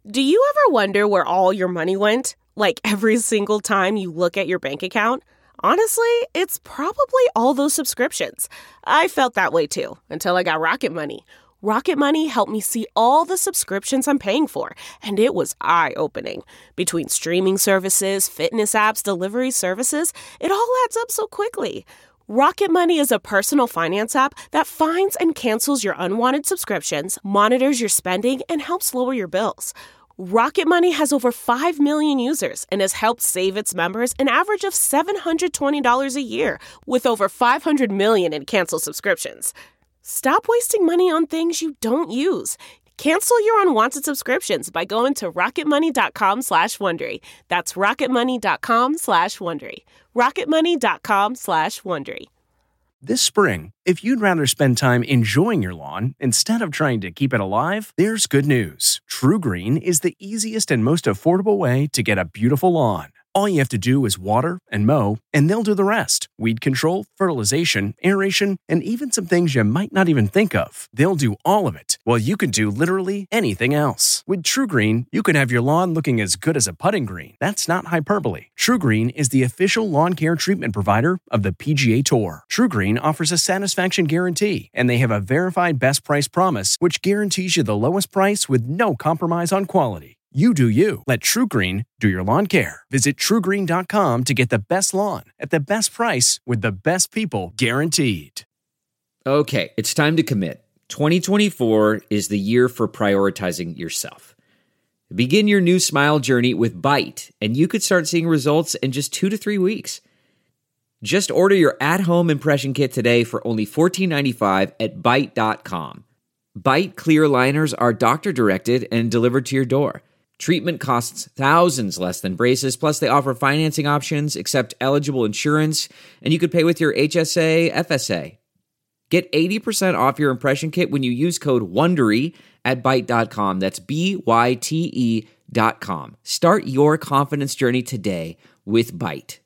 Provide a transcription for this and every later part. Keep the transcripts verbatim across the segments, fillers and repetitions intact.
Do you ever wonder where all your money went? Like every single time you look at your bank account? Honestly, it's probably all those subscriptions. I felt that way too, until I got Rocket Money. Rocket Money helped me see all the subscriptions I'm paying for, and it was eye-opening. Between streaming services, fitness apps, delivery services, it all adds up so quickly. Rocket Money is a personal finance app that finds and cancels your unwanted subscriptions, monitors your spending, and helps lower your bills. Rocket Money has over five million users and has helped save its members an average of seven hundred twenty dollars a year, with over five hundred million in canceled subscriptions. Stop wasting money on things you don't use. Cancel your unwanted subscriptions by going to rocketmoney.com slash Wondery. That's rocketmoney.com slash Wondery. rocketmoney.com slash Wondery. This spring, if you'd rather spend time enjoying your lawn instead of trying to keep it alive, there's good news. TruGreen is the easiest and most affordable way to get a beautiful lawn. All you have to do is water and mow, and they'll do the rest. Weed control, fertilization, aeration, and even some things you might not even think of. They'll do all of it, while you can do literally anything else. With TruGreen, you can have your lawn looking as good as a putting green. That's not hyperbole. TruGreen is the official lawn care treatment provider of the P G A Tour. TruGreen offers a satisfaction guarantee, and they have a verified best price promise, which guarantees you the lowest price with no compromise on quality. You do you. Let TruGreen do your lawn care. Visit True Green dot com to get the best lawn at the best price with the best people guaranteed. Okay, it's time to commit. twenty twenty-four is the year for prioritizing yourself. Begin your new smile journey with Byte, and you could start seeing results in just two to three weeks. Just order your at-home impression kit today for only fourteen ninety-five at byte dot com. Byte clear liners are doctor-directed and delivered to your door. Treatment costs thousands less than braces, plus they offer financing options, accept eligible insurance, and you could pay with your H S A, F S A. Get eighty percent off your impression kit when you use code WONDERY at byte dot com. That's B Y T E dot com. Start your confidence journey today with Byte.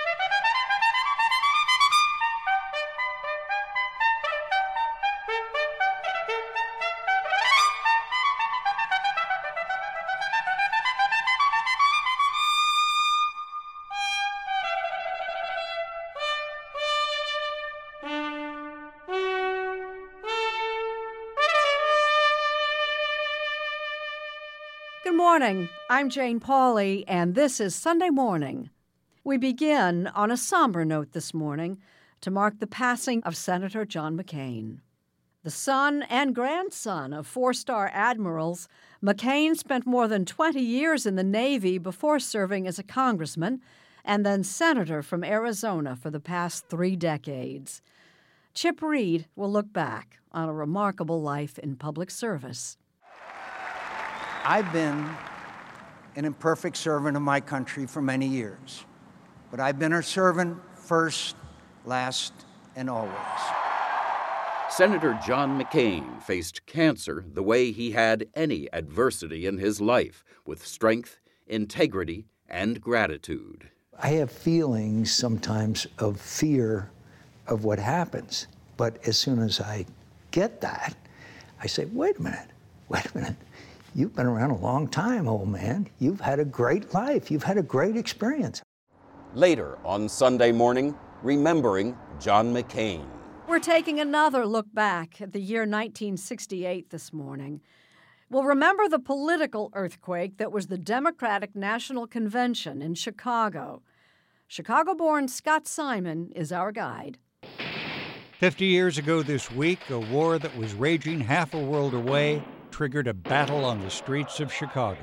Good morning. I'm Jane Pauley, and this is Sunday Morning. We begin on a somber note this morning to mark the passing of Senator John McCain. The son and grandson of four-star admirals, McCain spent more than twenty years in the Navy before serving as a congressman and then senator from Arizona for the past three decades. Chip Reed will look back on a remarkable life in public service. I've been an imperfect servant of my country for many years, but I've been her servant first, last, and always. Senator John McCain faced cancer the way he had any adversity in his life, with strength, integrity, and gratitude. I have feelings sometimes of fear of what happens, but as soon as I get that, I say, wait a minute, wait a minute. You've been around a long time, old man. You've had a great life. You've had a great experience. Later on Sunday Morning, remembering John McCain. We're taking another look back at the year nineteen sixty-eight this morning. We'll remember the political earthquake that was the Democratic National Convention in Chicago. Chicago-born Scott Simon is our guide. Fifty years ago this week, a war that was raging half a world away triggered a battle on the streets of Chicago.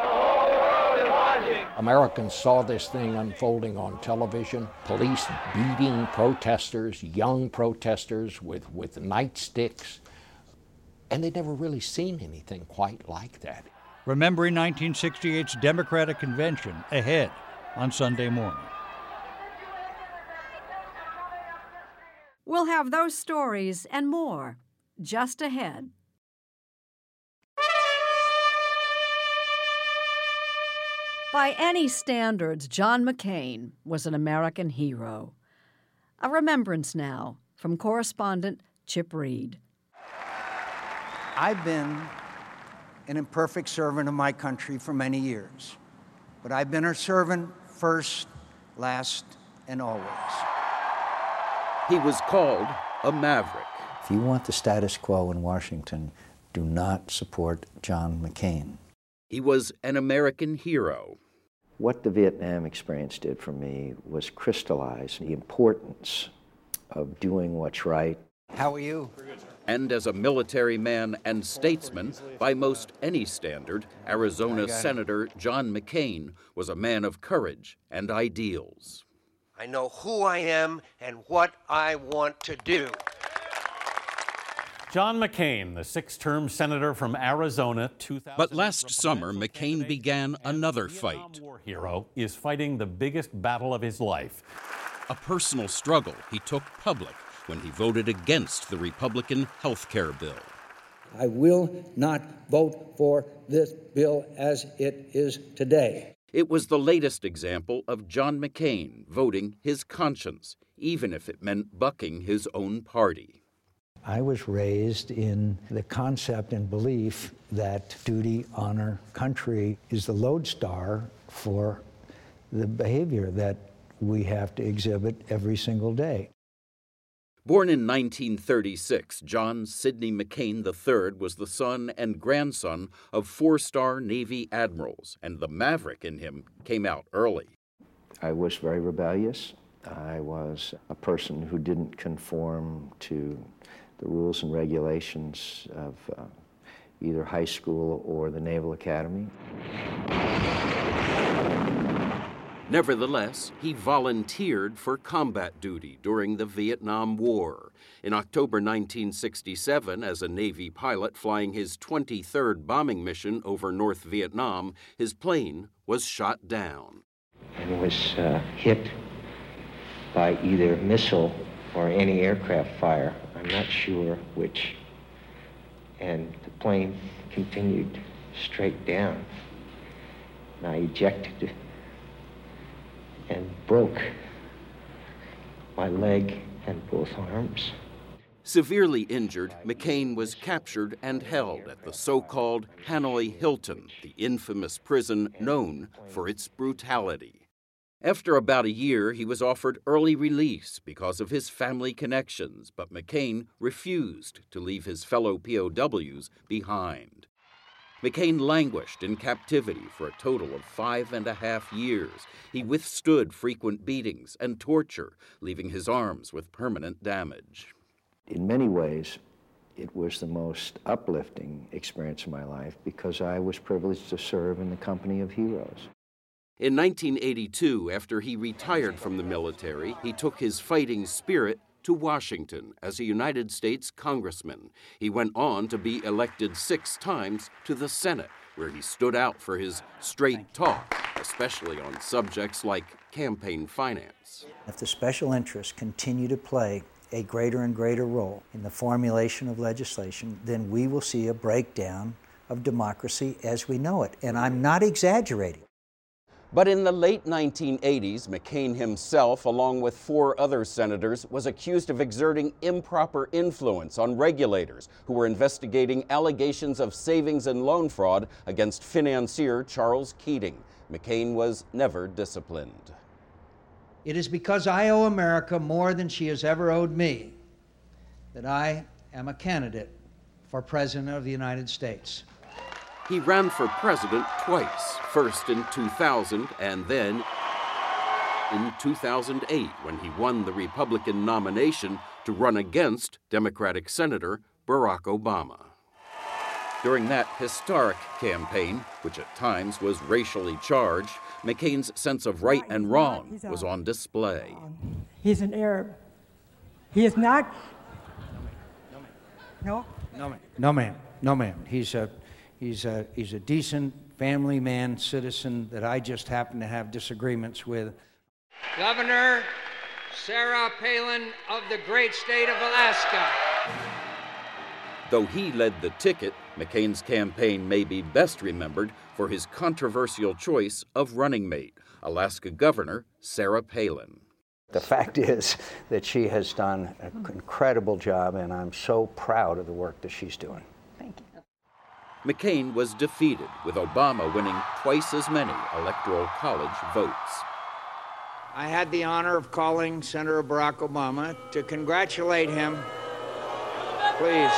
Americans saw this thing unfolding on television, police beating protesters, young protesters with, with nightsticks, and they'd never really seen anything quite like that. Remembering nineteen sixty-eight's Democratic Convention ahead on Sunday Morning. We'll have those stories and more just ahead. By any standards, John McCain was an American hero. A remembrance now from correspondent Chip Reed. I've been an imperfect servant of my country for many years, but I've been her servant first, last, and always. He was called a maverick. If you want the status quo in Washington, do not support John McCain. He was an American hero. What the Vietnam experience did for me was crystallize the importance of doing what's right. How are you? And as a military man and statesman, by most any standard, Arizona Senator John McCain was a man of courage and ideals. I know who I am and what I want to do. John McCain, the six-term senator from Arizona, two thousand. But last summer, McCain began another fight. War hero is fighting the biggest battle of his life. A personal struggle he took public when he voted against the Republican health care bill. I will not vote for this bill as it is today. It was the latest example of John McCain voting his conscience, even if it meant bucking his own party. I was raised in the concept and belief that duty, honor, country is the lodestar for the behavior that we have to exhibit every single day. Born in nineteen thirty-six, John Sidney McCain the third was the son and grandson of four-star Navy admirals, and the maverick in him came out early. I was very rebellious. I was a person who didn't conform to the rules and regulations of uh, either high school or the Naval Academy. Nevertheless, he volunteered for combat duty during the Vietnam War. In October nineteen sixty-seven, as a Navy pilot flying his twenty-third bombing mission over North Vietnam, his plane was shot down. And was uh, hit by either missile or any aircraft fire. I'm not sure which. And the plane continued straight down. And I ejected and broke my leg and both arms. Severely injured, McCain was captured and held at the so-called Hanoi Hilton, the infamous prison known for its brutality. After about a year, he was offered early release because of his family connections, but McCain refused to leave his fellow P O Ws behind. McCain languished in captivity for a total of five and a half years. He withstood frequent beatings and torture, leaving his arms with permanent damage. In many ways, it was the most uplifting experience of my life because I was privileged to serve in the company of heroes. In nineteen eighty-two, after he retired from the military, he took his fighting spirit to Washington as a United States congressman. He went on to be elected six times to the Senate, where he stood out for his straight talk, especially on subjects like campaign finance. If the special interests continue to play a greater and greater role in the formulation of legislation, then we will see a breakdown of democracy as we know it. And I'm not exaggerating. But in the late nineteen eighties, McCain himself, along with four other senators, was accused of exerting improper influence on regulators who were investigating allegations of savings and loan fraud against financier Charles Keating. McCain was never disciplined. It is because I owe America more than she has ever owed me that I am a candidate for President of the United States. He ran for president twice, first in two thousand and then in two thousand eight when he won the Republican nomination to run against Democratic Senator Barack Obama. During that historic campaign, which at times was racially charged, McCain's sense of right and wrong was on display. He's an Arab. He is not. No? No, ma'am. No, ma'am. No, ma'am. He's a, he's a, he's a decent family man, citizen that I just happen to have disagreements with. Governor Sarah Palin of the great state of Alaska. Though he led the ticket, McCain's campaign may be best remembered for his controversial choice of running mate, Alaska Governor Sarah Palin. The fact is that she has done an incredible job, and I'm so proud of the work that she's doing. Thank you. McCain was defeated, with Obama winning twice as many Electoral College votes. I had the honor of calling Senator Barack Obama to congratulate him, please,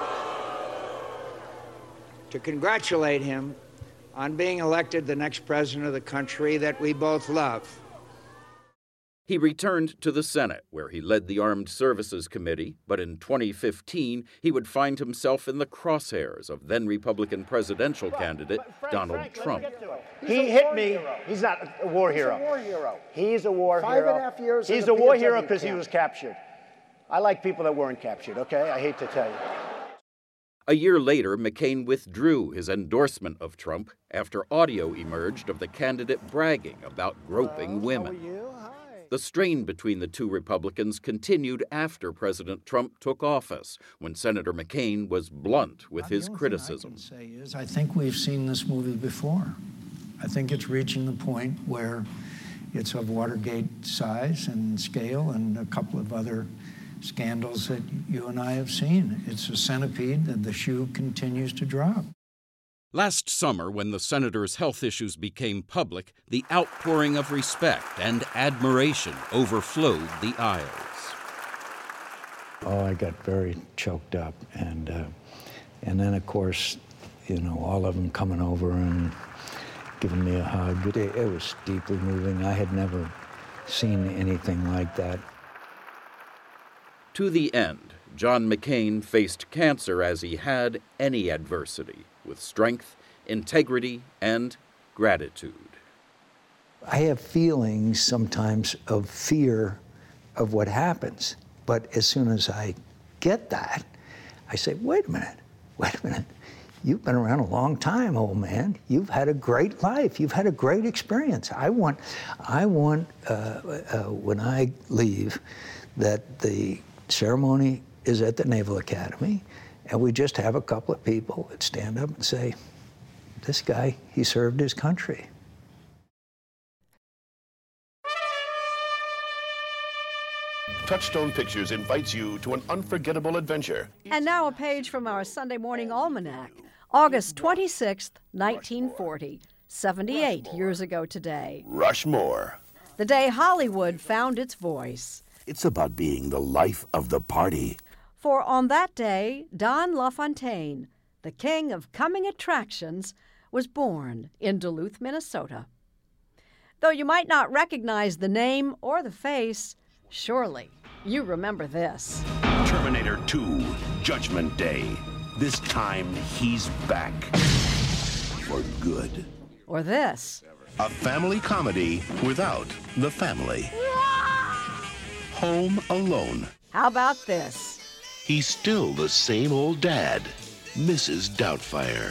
to congratulate him on being elected the next president of the country that we both love. He returned to the Senate, where he led the Armed Services Committee, but in twenty fifteen, he would find himself in the crosshairs of then-Republican presidential candidate Frank, Donald Frank, Trump. He hit me. Hero. He's not a war hero. He's a war hero. He's a war Five hero. and a half years He's in the a war P O W hero because he camp. was captured. I like people that weren't captured, okay? I hate to tell you. A year later, McCain withdrew his endorsement of Trump after audio emerged of the candidate bragging about groping women. The strain between the two Republicans continued after President Trump took office, when Senator McCain was blunt with his criticism. Say is, I think we've seen this movie before. I think it's reaching the point where it's of Watergate size and scale and a couple of other scandals that you and I have seen. It's a centipede that the shoe continues to drop. Last summer, when the senator's health issues became public, the outpouring of respect and admiration overflowed the aisles. Oh, I got very choked up. And, uh, and then, of course, you know, all of them coming over and giving me a hug. It, it was deeply moving. I had never seen anything like that. To the end, John McCain faced cancer as he had any adversity, with strength, integrity, and gratitude. I have feelings sometimes of fear of what happens, but as soon as I get that, I say, wait a minute, wait a minute. You've been around a long time, old man. You've had a great life. You've had a great experience. I want, I want uh, uh, when I leave, that the ceremony is at the Naval Academy, and we just have a couple of people that stand up and say, this guy, he served his country. Touchstone Pictures invites you to an unforgettable adventure. And now a page from our Sunday Morning Almanac. August twenty-sixth, nineteen forty, seventy-eight years ago today. Rushmore. The day Hollywood found its voice. It's about being the life of the party. For on that day, Don LaFontaine, the king of coming attractions, was born in Duluth, Minnesota. Though you might not recognize the name or the face, surely you remember this. Terminator two, Judgment Day. This time, he's back. For good. Or this. A family comedy without the family. Home Alone. How about this? He's still the same old dad, Missus Doubtfire.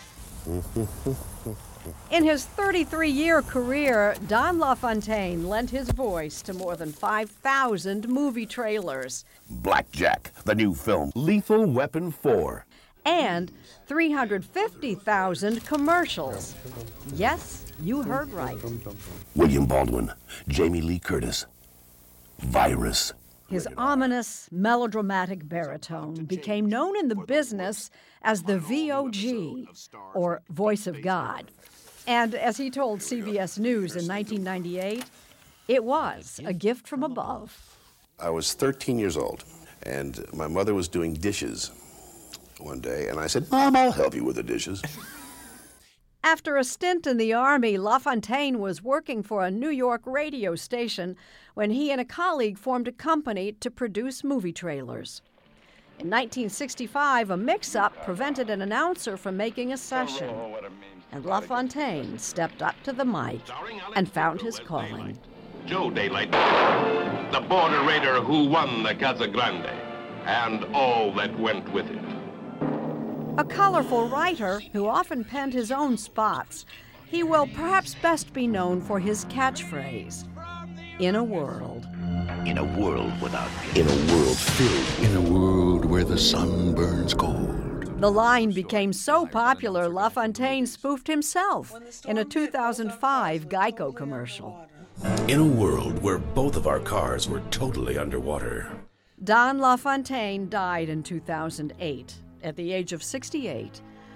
In his thirty-three-year career, Don LaFontaine lent his voice to more than five thousand movie trailers. Blackjack, the new film, Lethal Weapon four. And three hundred fifty thousand commercials. Yes, you heard right. William Baldwin, Jamie Lee Curtis. Virus. His ominous, melodramatic baritone became known in the business as the V O G, or Voice of God. And as he told C B S News in nineteen ninety-eight, it was a gift from above. I was thirteen years old, and my mother was doing dishes one day, and I said, Mom, I'll help you with the dishes. After a stint in the Army, LaFontaine was working for a New York radio station when he and a colleague formed a company to produce movie trailers. In nineteen sixty-five, a mix-up prevented an announcer from making a session, and LaFontaine stepped up to the mic and found his calling. Joe Daylight, the border raider who won the Casa Grande, and all that went with it. A colorful writer who often penned his own spots, he will perhaps best be known for his catchphrase, "In a world." In a world without... In a world filled... In a world where the sun burns cold. The line became so popular, LaFontaine spoofed himself in a two thousand five Geico commercial. In a world where both of our cars were totally underwater. Don LaFontaine died in two thousand eight. At the age of sixty-eight.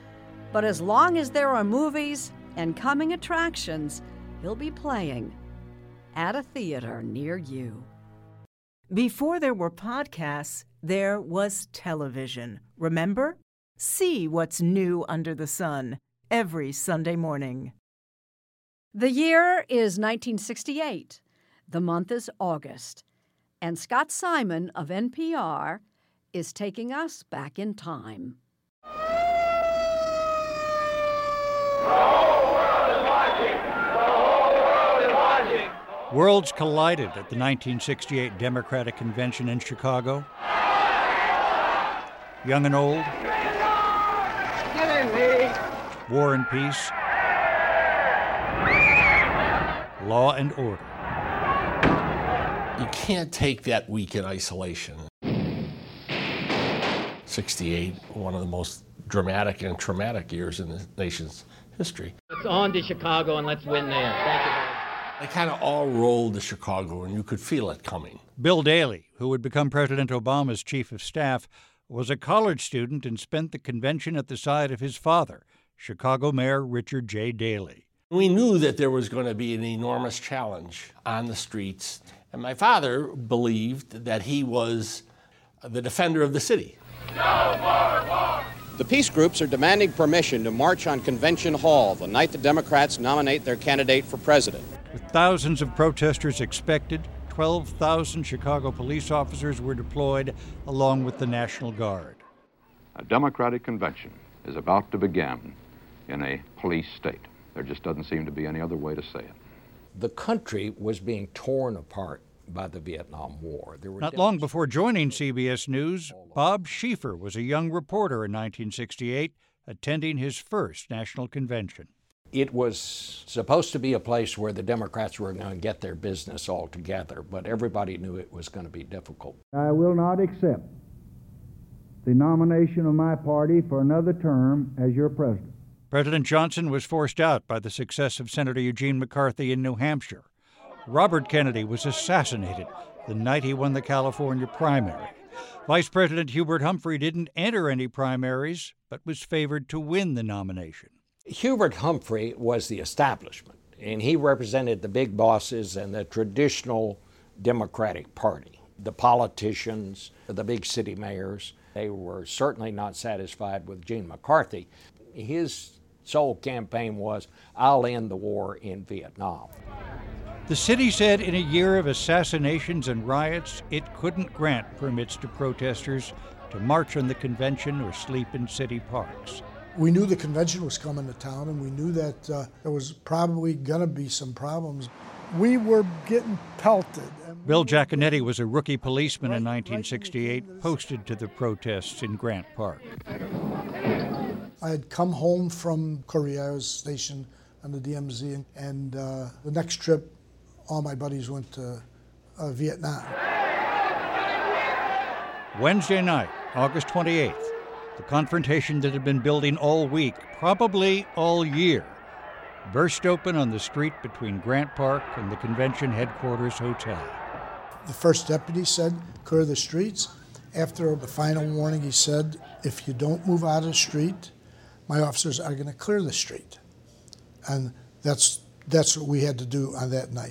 But as long as there are movies and coming attractions, he'll be playing at a theater near you. Before there were podcasts, there was television. Remember? See what's new under the sun every Sunday morning. The year is nineteen sixty-eight. The month is August. And Scott Simon of N P R is taking us back in time. Worlds collided at the nineteen sixty-eight Democratic Convention in Chicago. Young and old. Get in, Lee. War and peace. Law and order. You can't take that week in isolation. sixty-eight, one of the most dramatic and traumatic years in the nation's history. It's on to Chicago and let's win there. Thank you. They kind of all rolled to Chicago, and you could feel it coming. Bill Daley, who would become President Obama's chief of staff, was a college student and spent the convention at the side of his father, Chicago Mayor Richard J. Daley. We knew that there was going to be an enormous challenge on the streets, and my father believed that he was the defender of the city. No more war! The peace groups are demanding permission to march on Convention Hall the night the Democrats nominate their candidate for president. With thousands of protesters expected, twelve thousand Chicago police officers were deployed, along with the National Guard. A Democratic convention is about to begin in a police state. There just doesn't seem to be any other way to say it. The country was being torn apart by the Vietnam War. There were Not long before joining C B S News, Bob Schieffer was a young reporter in nineteen sixty-eight, attending his first national convention. It was supposed to be a place where the Democrats were going to get their business all together, but everybody knew it was going to be difficult. I will not accept the nomination of my party for another term as your president. President Johnson was forced out by the success of Senator Eugene McCarthy in New Hampshire. Robert Kennedy was assassinated the night he won the California primary. Vice President Hubert Humphrey didn't enter any primaries, but was favored to win the nomination. Hubert Humphrey was the establishment, and he represented the big bosses and the traditional Democratic Party. The politicians, the big city mayors, they were certainly not satisfied with Gene McCarthy. His sole campaign was, I'll end the war in Vietnam. The city said in a year of assassinations and riots, it couldn't grant permits to protesters to march on the convention or sleep in city parks. We knew the convention was coming to town, and we knew that uh, there was probably going to be some problems. We were getting pelted. Bill Giaconetti was a rookie policeman in nineteen sixty-eight, posted to the protests in Grant Park. I had come home from Korea. I was stationed on the D M Z, and uh, the next trip, all my buddies went to uh, Vietnam. Wednesday night, August twenty-eighth, the confrontation that had been building all week, probably all year, burst open on the street between Grant Park and the convention headquarters hotel. The first deputy said, clear the streets. After the final warning, he said, if you don't move out of the street, my officers are going to clear the street. And that's that's what we had to do on that night.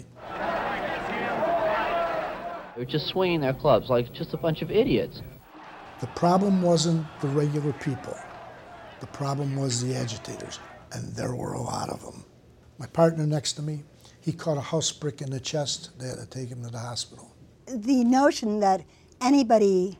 They were just swinging their clubs like just a bunch of idiots. The problem wasn't the regular people. The problem was the agitators, and there were a lot of them. My partner next to me, he caught a house brick in the chest. They had to take him to the hospital. The notion that anybody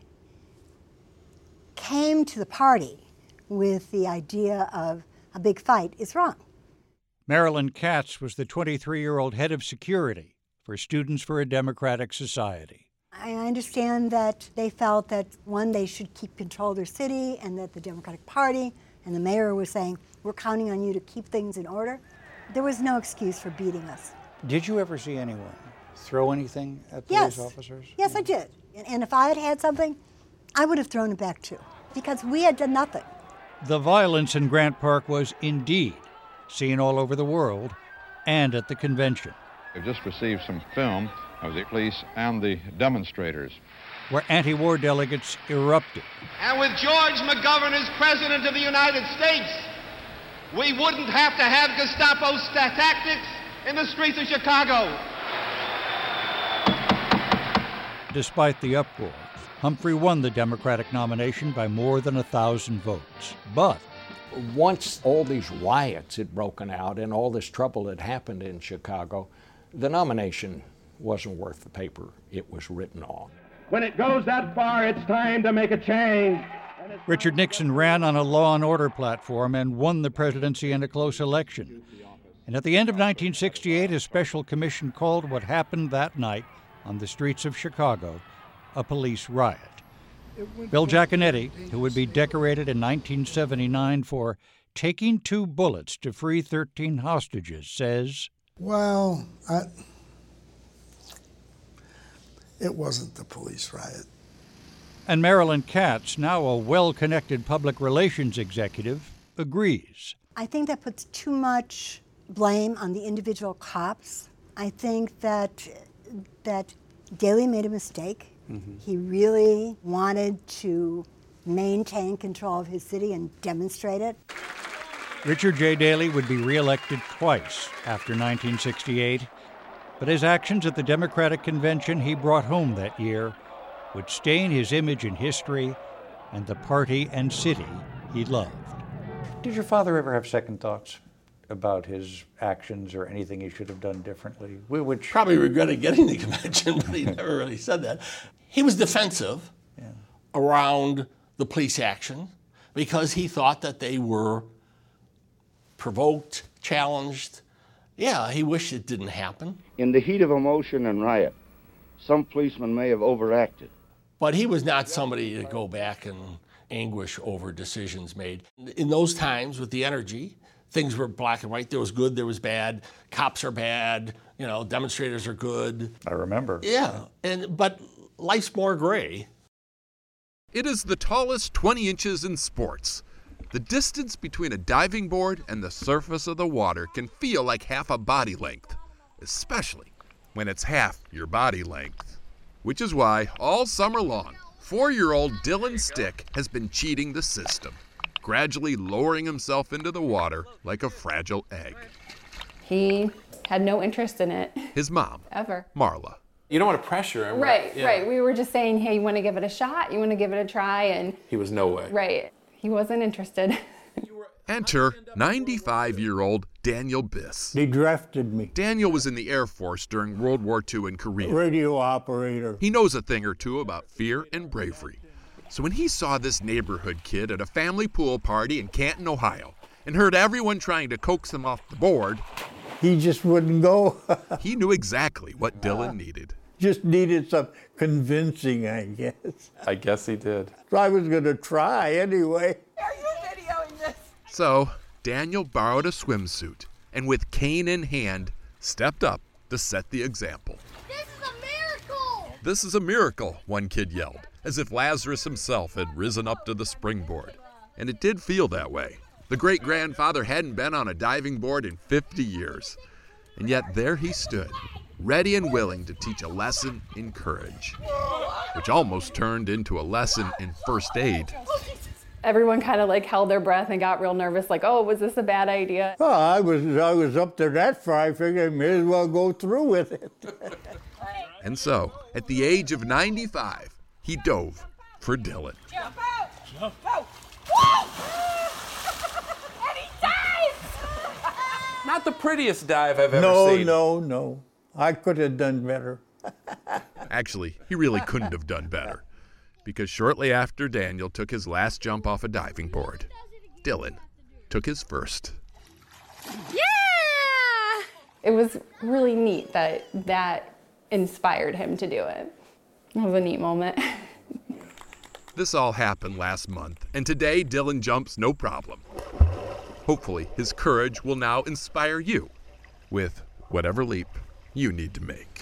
came to the party with the idea of a big fight is wrong. Marilyn Katz was the twenty-three-year-old head of security for Students for a Democratic Society. I understand that they felt that, one, they should keep control of their city, and that the Democratic Party and the mayor was saying, we're counting on you to keep things in order. There was no excuse for beating us. Did you ever see anyone throw anything at Yes. police officers? Yes, I did. And, and if I had had something, I would have thrown it back too, because we had done nothing. The violence in Grant Park was indeed seen all over the world and at the convention. We've just received some film of the police and the demonstrators, where anti-war delegates erupted. And with George McGovern as President of the United States, we wouldn't have to have Gestapo st- tactics in the streets of Chicago. Despite the uproar, Humphrey won the Democratic nomination by more than a thousand votes. But once all these riots had broken out and all this trouble had happened in Chicago, the nomination wasn't worth the paper it was written on. When it goes that far, it's time to make a change. Richard Nixon ran on a law and order platform and won the presidency in a close election. And at the end of nineteen sixty-eight, a special commission called what happened that night on the streets of Chicago a police riot. Bill Giaconetti, who would be decorated in nineteen seventy-nine for taking two bullets to free thirteen hostages, says, Well, I, it wasn't the police riot. And Marilyn Katz, now a well-connected public relations executive, agrees. I think that puts too much blame on the individual cops. I think that that Daley made a mistake. Mm-hmm. He really wanted to maintain control of his city and demonstrate it. Richard J. Daley would be reelected twice after nineteen sixty-eight, but his actions at the Democratic Convention he brought home that year would stain his image in history and the party and city he loved. Did your father ever have second thoughts about his actions or anything he should have done differently? Which probably regretted getting the convention, but he never really said that. He was defensive yeah. around the police action because he thought that they were provoked, challenged. Yeah, he wished it didn't happen. In the heat of emotion and riot, some policemen may have overacted. But he was not somebody to go back and anguish over decisions made. In those times, with the energy, things were black and white. There was good, there was bad. Cops are bad, you know, demonstrators are good. I remember. Yeah, and but life's more gray. It is the tallest twenty inches in sports. The distance between a diving board and the surface of the water can feel like half a body length, especially when it's half your body length. Which is why, all summer long, four-year-old Dylan Stick has been cheating the system, gradually lowering himself into the water like a fragile egg. He had no interest in it. His mom, ever. Marla. You don't want to pressure him. Right, yeah. right. We were just saying, hey, you want to give it a shot? You want to give it a try? And he was no way. Right. He wasn't interested. Enter ninety-five-year-old Daniel Biss. They drafted me. Daniel was in the Air Force during World War Two in Korea. Radio operator. He knows a thing or two about fear and bravery. So when he saw this neighborhood kid at a family pool party in Canton, Ohio, and heard everyone trying to coax him off the board, he just wouldn't go. He knew exactly what Dylan needed. Just needed some convincing, I guess. I guess he did. So I was going to try anyway. Are you videoing this? So Daniel borrowed a swimsuit and with cane in hand, stepped up to set the example. This is a miracle! This is a miracle, one kid yelled, as if Lazarus himself had risen up to the springboard. And it did feel that way. The great-grandfather hadn't been on a diving board in fifty years. And yet there he stood, ready and willing to teach a lesson in courage, which almost turned into a lesson in first aid. Everyone kind of like held their breath and got real nervous, like, oh, was this a bad idea? Well, I was I was up there that far, I figured I may as well go through with it. And so, at the age of ninety-five, he dove for Dylan. Jump out! Jump out! Woo! And he dives! Not the prettiest dive I've ever no, seen. No, no, no. I could have done better. Actually, he really couldn't have done better. Because shortly after Daniel took his last jump off a diving board, Dylan took his first. Yeah! It was really neat that that inspired him to do it. It was a neat moment. This all happened last month, and today Dylan jumps no problem. Hopefully, his courage will now inspire you with whatever leap you need to make.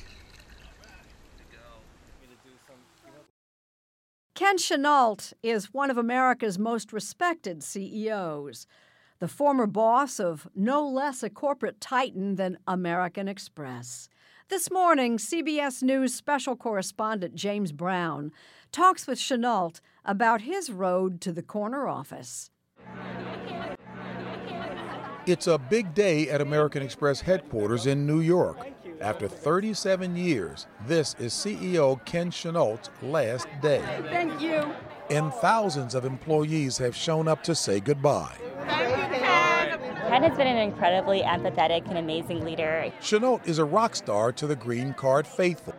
Ken Chenault is one of America's most respected C E Os, the former boss of no less a corporate titan than American Express. This morning, C B S News special correspondent James Brown talks with Chenault about his road to the corner office. It's a big day at American Express headquarters in New York. After thirty-seven years, this is C E O Ken Chenault's last day. Thank you. And thousands of employees have shown up to say goodbye. Thank you, Ken. Ken has been an incredibly empathetic and amazing leader. Chenault is a rock star to the Green Card faithful.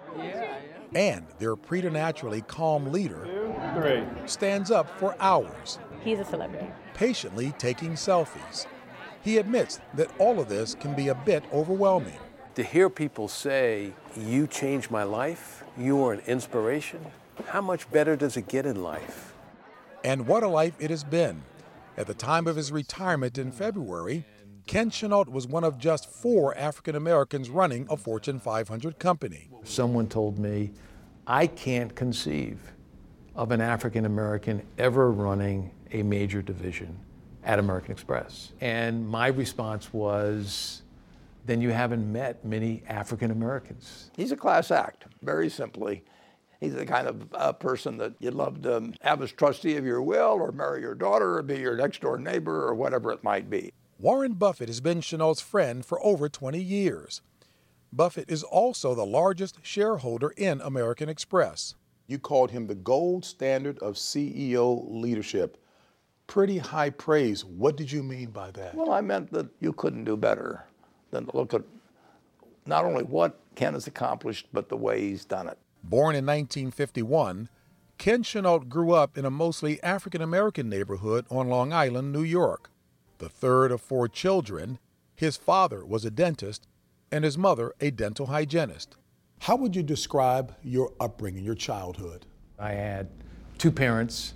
And their preternaturally calm leader stands up for hours. He's a celebrity. Patiently taking selfies. He admits that all of this can be a bit overwhelming. To hear people say, you changed my life, you are an inspiration, how much better does it get in life? And what a life it has been. At the time of his retirement in February, Ken Chenault was one of just four African Americans running a Fortune five hundred company. Someone told me, I can't conceive of an African American ever running a major division at American Express. And my response was, then you haven't met many African Americans. He's a class act, very simply. He's the kind of uh, person that you'd love to have as trustee of your will, or marry your daughter, or be your next door neighbor, or whatever it might be. Warren Buffett has been Chenault's friend for over twenty years. Buffett is also the largest shareholder in American Express. You called him the gold standard of C E O leadership. Pretty high praise. What did you mean by that? Well, I meant that you couldn't do better than to look at not only what Ken has accomplished, but the way he's done it. Born in nineteen fifty-one, Ken Chenault grew up in a mostly African-American neighborhood on Long Island, New York. The third of four children, his father was a dentist and his mother a dental hygienist. How would you describe your upbringing, your childhood? I had two parents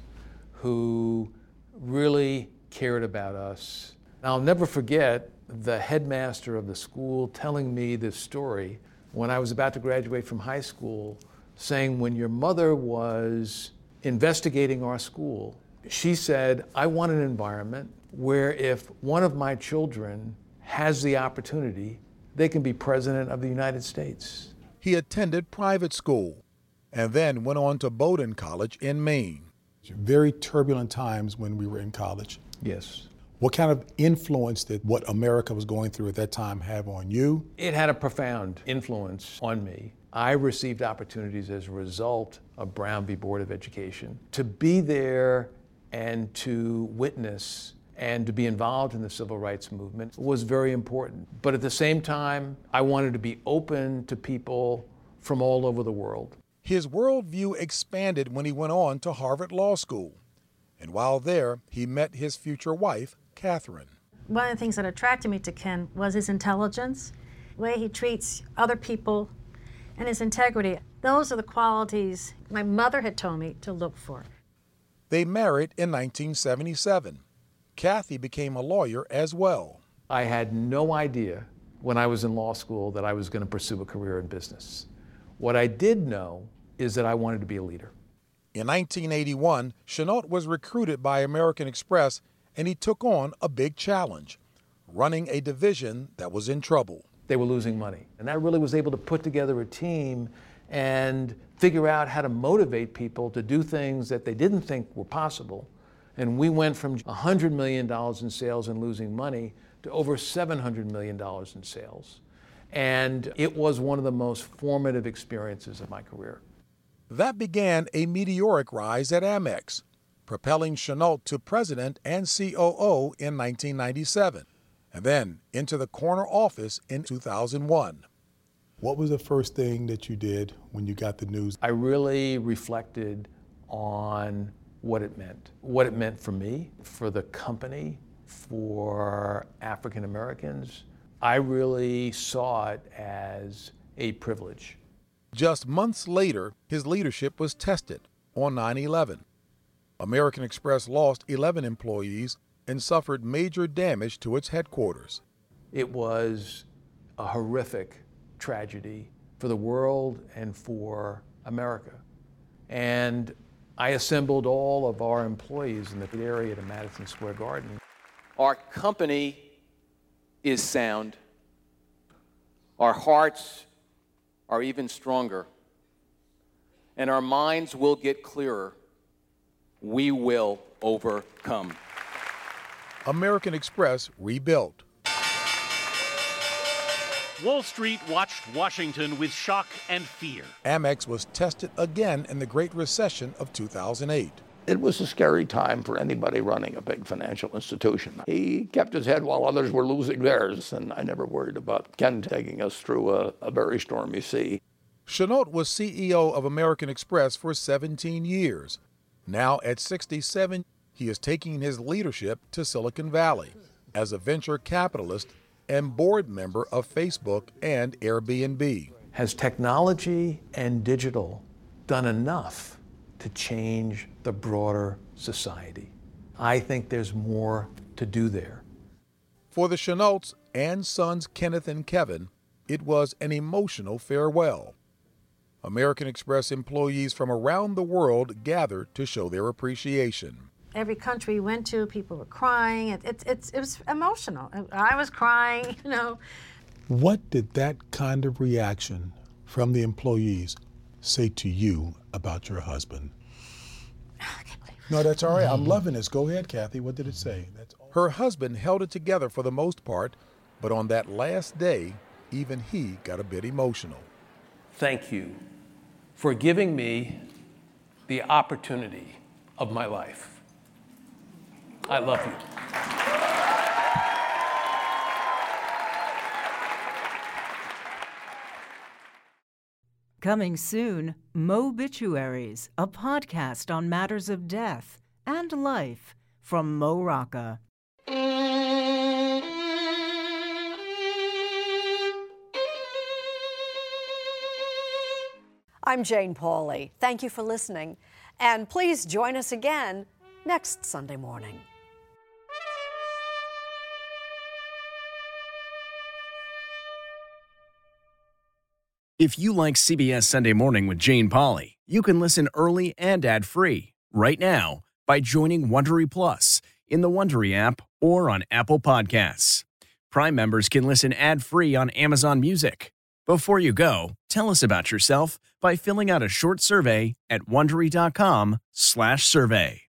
who really cared about us. I'll never forget the headmaster of the school telling me this story when I was about to graduate from high school, saying when your mother was investigating our school, she said, I want an environment where if one of my children has the opportunity, they can be president of the United States. He attended private school and then went on to Bowdoin College in Maine. Very turbulent times when we were in college. Yes. What kind of influence did what America was going through at that time have on you? It had a profound influence on me. I received opportunities as a result of Brown v. Board of Education to be there and to witness and to be involved in the civil rights movement was very important. But at the same time, I wanted to be open to people from all over the world. His worldview expanded when he went on to Harvard Law School. And while there, he met his future wife, Catherine. One of the things that attracted me to Ken was his intelligence, the way he treats other people, and his integrity. Those are the qualities my mother had told me to look for. They married in nineteen seventy-seven. Kathy became a lawyer as well. I had no idea when I was in law school that I was going to pursue a career in business. What I did know is that I wanted to be a leader. In nineteen eighty-one, Chenault was recruited by American Express, and he took on a big challenge, running a division that was in trouble. They were losing money. And I really was able to put together a team and figure out how to motivate people to do things that they didn't think were possible. And we went from one hundred million dollars in sales and losing money to over seven hundred million dollars in sales. And it was one of the most formative experiences of my career. That began a meteoric rise at Amex, propelling Chenault to president and C O O in nineteen ninety-seven, and then into the corner office in two thousand one. What was the first thing that you did when you got the news? I really reflected on what it meant, what it meant for me, for the company, for African Americans. I really saw it as a privilege. Just months later, his leadership was tested on nine eleven. American Express lost eleven employees and suffered major damage to its headquarters. It was a horrific tragedy for the world and for America. And I assembled all of our employees in the area to Madison Square Garden. Our company is sound. Our hearts are even stronger. And our minds will get clearer. We will overcome. American Express rebuilt. Wall Street watched Washington with shock and fear. Amex was tested again in the Great Recession of two thousand eight. It was a scary time for anybody running a big financial institution. He kept his head while others were losing theirs, and I never worried about Ken taking us through a, a very stormy sea. Chenault was C E O of American Express for seventeen years. Now at sixty-seven, he is taking his leadership to Silicon Valley as a venture capitalist and board member of Facebook and Airbnb. Has technology and digital done enough to change the broader society? I think there's more to do there. For the Chenaults and sons Kenneth and Kevin, it was an emotional farewell. American Express employees from around the world gathered to show their appreciation. Every country we went to, people were crying. It, it, it, it was emotional. I was crying, you know. What did that kind of reaction from the employees say to you about your husband? No, that's all right. I'm loving this. Go ahead, Kathy. What did it say? That's all. Her husband held it together for the most part, but on that last day, even he got a bit emotional. Thank you for giving me the opportunity of my life. I love you. Coming soon, Mobituaries, a podcast on matters of death and life from Mo Rocca. I'm Jane Pauley. Thank you for listening. And please join us again next Sunday morning. If you like C B S Sunday Morning with Jane Pauley, you can listen early and ad-free right now by joining Wondery Plus in the Wondery app or on Apple Podcasts. Prime members can listen ad-free on Amazon Music. Before you go, tell us about yourself by filling out a short survey at Wondery dot com slash survey.